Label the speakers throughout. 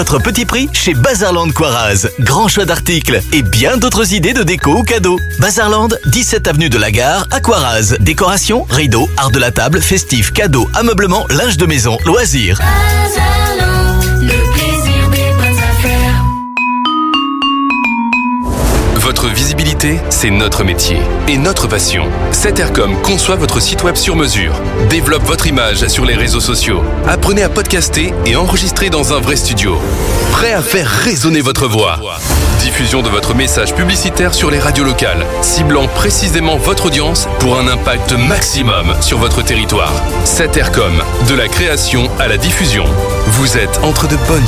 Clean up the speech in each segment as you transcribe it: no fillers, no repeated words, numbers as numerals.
Speaker 1: votre petit prix chez Bazarland Coiraz. Grand choix d'articles et bien d'autres idées de déco ou cadeaux. Bazarland, 17 avenue de la Gare à Coiraz. Décoration, rideaux, art de la table, festifs, cadeaux, ameublement, linge de maison, loisirs.
Speaker 2: Bazarland, le plaisir des bonnes affaires.
Speaker 3: Votre visibilité, c'est notre métier et notre passion. Setercom conçoit votre site web sur mesure, développe votre image sur les réseaux sociaux, apprenez à podcaster et enregistrer dans un vrai studio. Prêt à faire résonner votre voix. Diffusion de votre message publicitaire sur les radios locales, ciblant précisément votre audience pour un impact maximum sur votre territoire. Setercom, de la création à la diffusion. Vous êtes entre de bonnes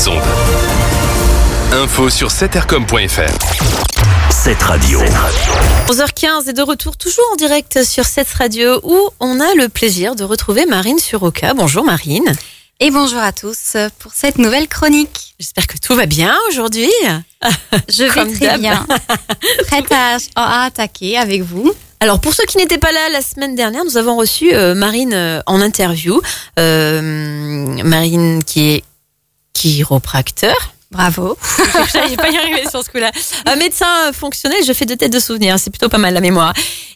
Speaker 3: ondes. Info sur setercom.fr.
Speaker 1: Cette radio.
Speaker 4: 11h15 est de retour toujours en direct sur cette radio où on a le plaisir de retrouver Marine Suroka. Bonjour Marine.
Speaker 5: Et bonjour à tous pour cette nouvelle chronique.
Speaker 4: J'espère que tout va bien aujourd'hui.
Speaker 5: Je vais très bien. Prête à attaquer avec vous.
Speaker 4: Alors pour ceux qui n'étaient pas là la semaine dernière, nous avons reçu Marine en interview. Marine qui est chiropracteur.
Speaker 5: Bravo.
Speaker 4: J'ai pas y arrivé sur ce coup-là. Un médecin fonctionnel, je fais de tête de souvenir, c'est plutôt pas mal la mémoire.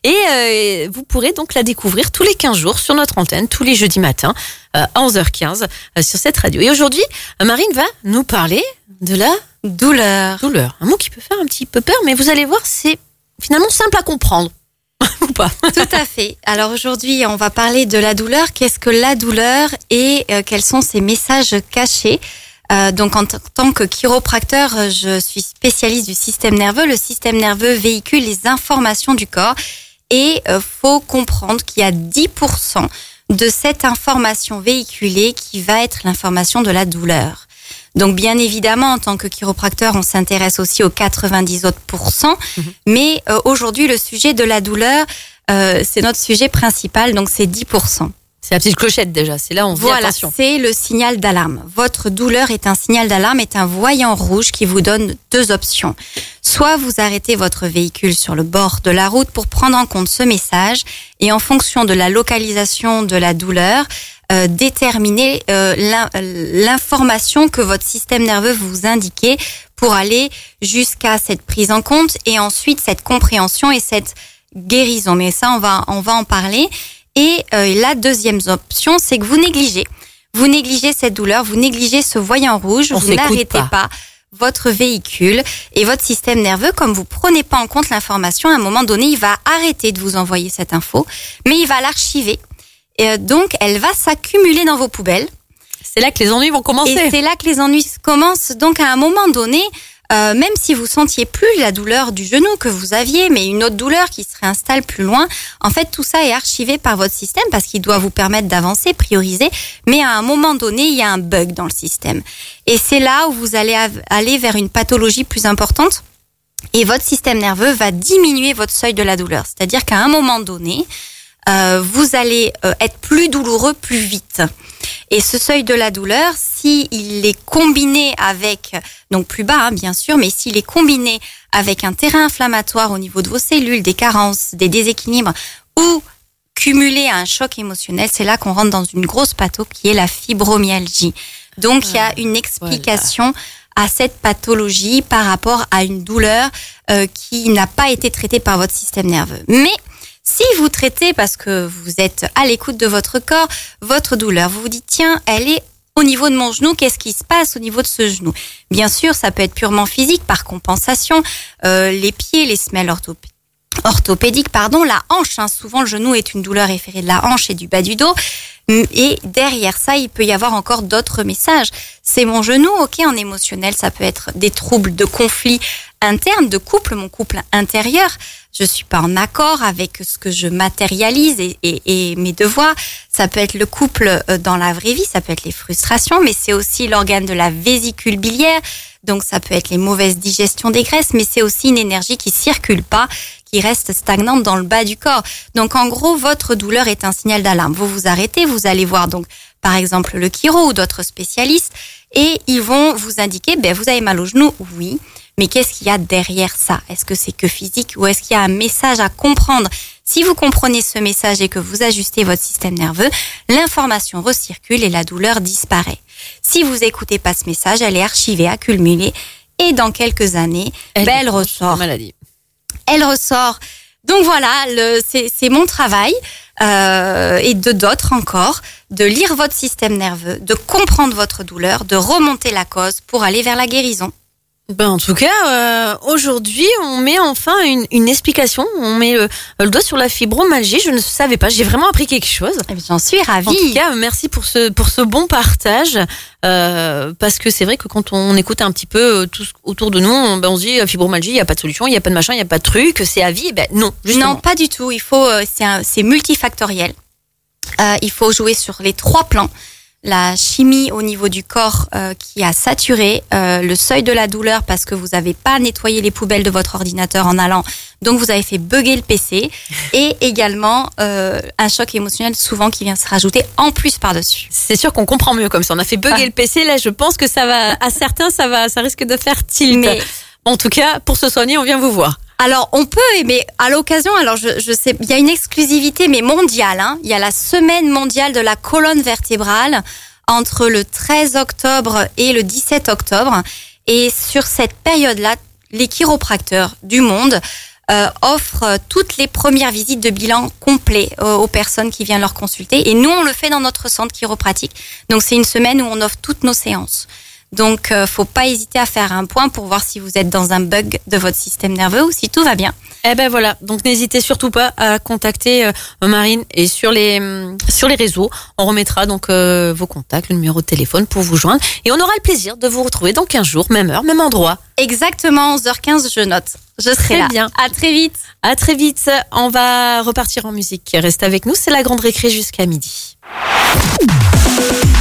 Speaker 4: Et vous pourrez donc la découvrir tous les 15 jours sur notre antenne, tous les jeudis matins, à 11h15 sur cette radio. Et aujourd'hui, Marine va nous parler de la
Speaker 5: douleur.
Speaker 4: Douleur, un mot qui peut faire un petit peu peur, mais vous allez voir, c'est finalement simple à comprendre. Ou pas.
Speaker 5: Tout à fait. Alors aujourd'hui, on va parler de la douleur. Qu'est-ce que la douleur et quels sont ses messages cachés? Donc en tant que chiropracteur, je suis spécialiste du système nerveux. Le système nerveux véhicule les informations du corps et faut comprendre qu'il y a 10% de cette information véhiculée qui va être l'information de la douleur. Donc bien évidemment, en tant que chiropracteur, on s'intéresse aussi aux 90 autres %. Mais aujourd'hui, le sujet de la douleur, c'est notre sujet principal, donc c'est 10%.
Speaker 4: C'est la petite clochette déjà, c'est là on se dit
Speaker 5: voilà,
Speaker 4: attention.
Speaker 5: C'est le signal d'alarme. Votre douleur est un signal d'alarme, est un voyant rouge qui vous donne deux options. Soit vous arrêtez votre véhicule sur le bord de la route pour prendre en compte ce message et en fonction de la localisation de la douleur, déterminer l'information que votre système nerveux vous indiquait pour aller jusqu'à cette prise en compte et ensuite cette compréhension et cette guérison. Mais ça, on va en parler. Et la deuxième option, c'est que vous négligez. Vous négligez cette douleur, vous négligez ce voyant rouge, vous n'arrêtez pas votre véhicule et votre système nerveux, comme vous prenez pas en compte l'information, à un moment donné, il va arrêter de vous envoyer cette info, mais il va l'archiver. Et donc, elle va s'accumuler dans vos poubelles.
Speaker 4: C'est là que les ennuis vont commencer.
Speaker 5: Et c'est là que les ennuis commencent. Donc, à un moment donné, même si vous sentiez plus la douleur du genou que vous aviez, mais une autre douleur qui se réinstalle plus loin, en fait, tout ça est archivé par votre système parce qu'il doit vous permettre d'avancer, prioriser. Mais à un moment donné, il y a un bug dans le système. Et c'est là où vous allez aller vers une pathologie plus importante et votre système nerveux va diminuer votre seuil de la douleur. C'est-à-dire qu'à un moment donné, vous allez être plus douloureux plus vite. Et ce seuil de la douleur, s'il est combiné avec, donc plus bas bien sûr, mais s'il est combiné avec un terrain inflammatoire au niveau de vos cellules, des carences, des déséquilibres, ou cumulé à un choc émotionnel, c'est là qu'on rentre dans une grosse patho qui est la fibromyalgie. Donc il y a une explication à cette pathologie par rapport à une douleur qui n'a pas été traitée par votre système nerveux. Mais si vous traitez parce que vous êtes à l'écoute de votre corps, votre douleur, vous vous dites tiens, elle est au niveau de mon genou, qu'est-ce qui se passe au niveau de ce genou? Bien sûr, ça peut être purement physique, par compensation, les pieds, les semelles orthopédiques, la hanche, souvent le genou est une douleur référée de la hanche et du bas du dos. Et derrière ça, il peut y avoir encore d'autres messages. C'est mon genou, ok, en émotionnel, ça peut être des troubles de conflit interne, de couple, mon couple intérieur. Je suis pas en accord avec ce que je matérialise et mes devoirs. Ça peut être le couple dans la vraie vie, ça peut être les frustrations, mais c'est aussi l'organe de la vésicule biliaire. Donc ça peut être les mauvaises digestions des graisses, mais c'est aussi une énergie qui circule pas, qui reste stagnante dans le bas du corps. Donc en gros, votre douleur est un signal d'alarme. Vous vous arrêtez, vous allez voir donc par exemple le chiro ou d'autres spécialistes et ils vont vous indiquer, vous avez mal au genou, oui, mais qu'est-ce qu'il y a derrière ça? Est-ce que c'est que physique ou est-ce qu'il y a un message à comprendre? Si vous comprenez ce message et que vous ajustez votre système nerveux, l'information recircule et la douleur disparaît. Si vous écoutez pas ce message, elle est archivée, accumulée, et dans quelques années, elle ressort.
Speaker 4: Maladie.
Speaker 5: Elle ressort. Donc voilà, c'est mon travail et de d'autres encore, de lire votre système nerveux, de comprendre votre douleur, de remonter la cause pour aller vers la guérison.
Speaker 4: Ben, en tout cas, aujourd'hui, on met enfin une explication. On met le doigt sur la fibromyalgie. Je ne savais pas. J'ai vraiment appris quelque chose.
Speaker 5: J'en suis ravie.
Speaker 4: En tout cas, merci pour ce bon partage. Parce que c'est vrai que quand on écoute un petit peu tout autour de nous, on se dit fibromyalgie, il n'y a pas de solution, il n'y a pas de machin, il n'y a pas de truc, c'est à vie. Ben non, justement.
Speaker 5: Non, pas du tout. Il faut, c'est multifactoriel. Il faut jouer sur les 3 plans. La chimie au niveau du corps qui a saturé, le seuil de la douleur parce que vous n'avez pas nettoyé les poubelles de votre ordinateur en allant, donc vous avez fait bugger le PC, et également un choc émotionnel souvent qui vient se rajouter en plus par-dessus.
Speaker 4: C'est sûr qu'on comprend mieux comme ça. On a fait bugger le PC, là je pense que ça va, à certains ça risque de faire tilt. Mais en tout cas, pour se soigner, on vient vous voir.
Speaker 5: Alors, on peut, mais à l'occasion, alors je sais, il y a une exclusivité, mais mondiale, hein. Il y a la semaine mondiale de la colonne vertébrale entre le 13 octobre et le 17 octobre. Et sur cette période-là, les chiropracteurs du monde offrent toutes les premières visites de bilan complet aux personnes qui viennent leur consulter. Et nous, on le fait dans notre centre chiropratique. Donc, c'est une semaine où on offre toutes nos séances. Donc, faut pas hésiter à faire un point pour voir si vous êtes dans un bug de votre système nerveux ou si tout va bien.
Speaker 4: Eh ben voilà, donc n'hésitez surtout pas à contacter Marine, et sur les réseaux, on remettra donc vos contacts, le numéro de téléphone pour vous joindre, et on aura le plaisir de vous retrouver dans 15 jours, même heure, même endroit.
Speaker 5: Exactement, 11h15, je note. Je serai là.
Speaker 4: Très bien.
Speaker 5: À très vite.
Speaker 4: À très vite. On va repartir en musique. Reste avec nous, c'est la grande récré jusqu'à midi.